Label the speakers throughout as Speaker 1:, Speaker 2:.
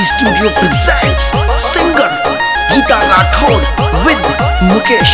Speaker 1: Studio presents singer Geeta Rathod with Mukesh.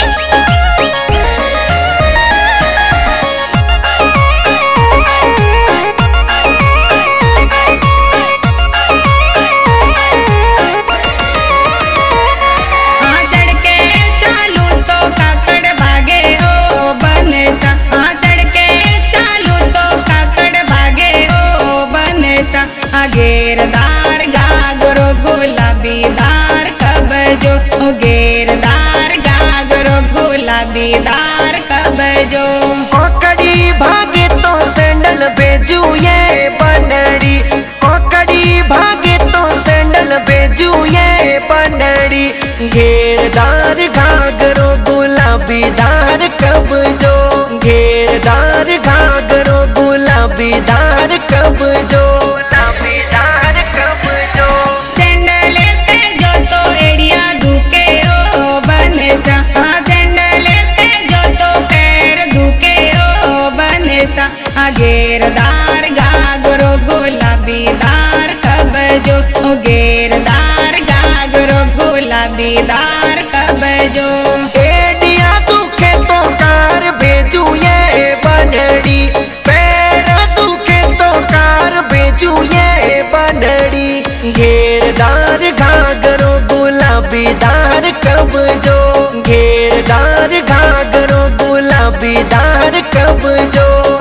Speaker 2: घेरदार घाघरो गुलाबीदार कबजो, घेरदार घाघरो गुलाबीदार कबजो।
Speaker 3: कोकड़ी भागे तो sandal भेजू ये बनड़ी, कोकड़ी भागे तो सैंडल भेजू ये बनड़ी। घेरदार घाघरो गुलाबीदार कबजो, घेरदार घाघरो गुलाबीदार कबजो। घेरदार घाघरो गुलाबीदार कबजो, घेरदार घाघरो गुलाबीदार कबजो। एडिया दुखे तो कार भेजू ये बनड़ी, पैर दुखे तो कार भेजू ये बनड़ी। घेरदार घाघरो गुलाबीदार कबजो, घेरदार घाघरो गुलाबीदार कबजो।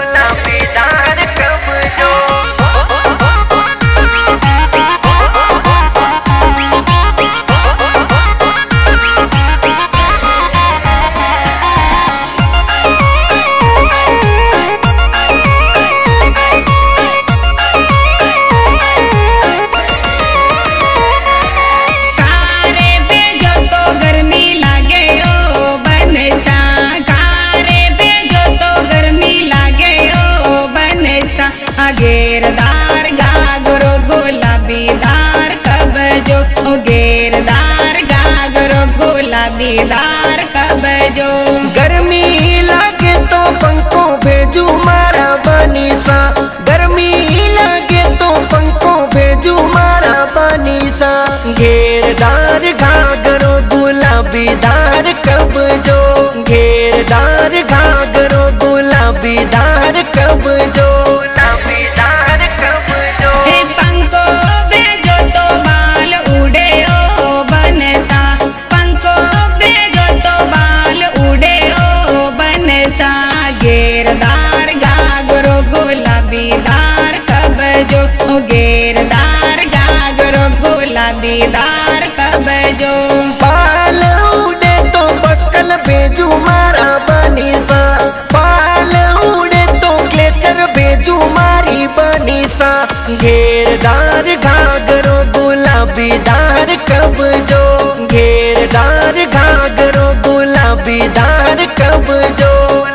Speaker 3: घेरदार घाघरो गुलाबीदार कबजो, घेरदार घाघरो गुलाबीदार कबजो। गर्मी लगे तो पंखो भेजू मारा बनीसा, गर्मी लगे तो पंखो भेजू मारा बनीसा। घेरदार घाघरो गुलाबीदार कबजो, घेरदार घाघरो गुलाबीदार कबजो। घेरदार घाघरो गुलाबीदार कबजो, घेरदार घाघरो गुलाबीदार कबजो। बाल उड़े तो बक्कल भेजू मारा बनीसा, बाल उड़े तो क्लेचर भेजू मारी बनीसा। घेरदार घाघरो गुलाबीदार कबजो, घेरदार घाघरो गुलाबीदार कबजो।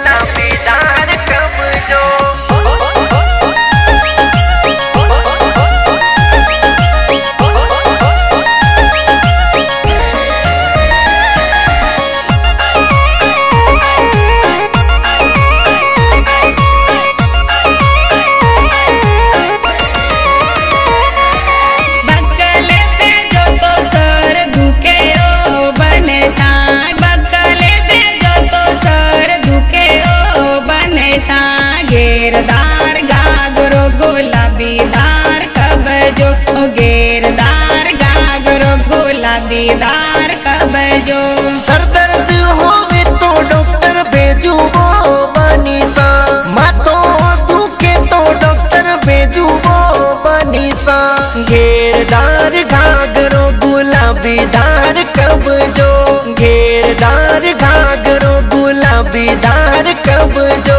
Speaker 3: घेरदार घाघरो गुलाबीदार कबजो, घेरदार घाघरो गुलाबीदार कबजो। सर दर्द होवे तो डॉक्टर भेजू वो बनीसा, माथो दुखे तो डॉक्टर भेजू वो बनीसा। घेरदार घाघरो गुलाबीदार कबजो, घेरदार घाघरो गुलाबीदार कबजो।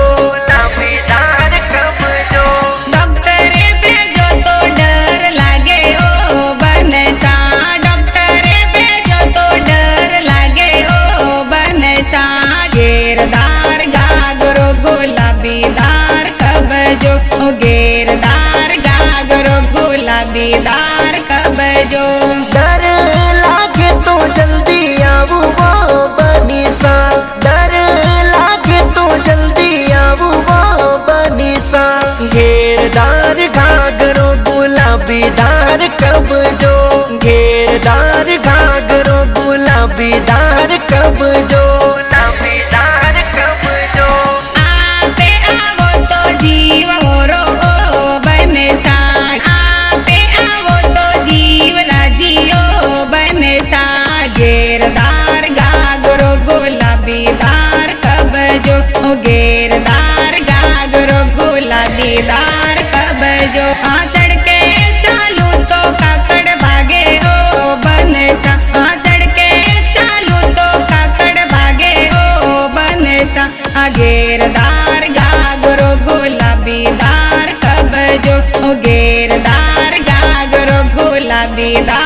Speaker 3: घेरदार घाघरो गुलाबीदार कबजो, घेरदार घाघरो गुलाबीदार कबजो। डर लागे तो जल्दी आवू वो बनीसा, डर लागे तो जल्दी आवू वो बनीसा। घेरदार घाघरो गुलाबीदार कबजो,
Speaker 2: चढ़ के चालू तो काकड़ भागे ओ बनसा, चढ़ के चालू तो काकड़ भागे ओ बनसा। घेरदार घाघरो गुलाबीदार कबजो, घेरदार घाघरो गुलाबीदार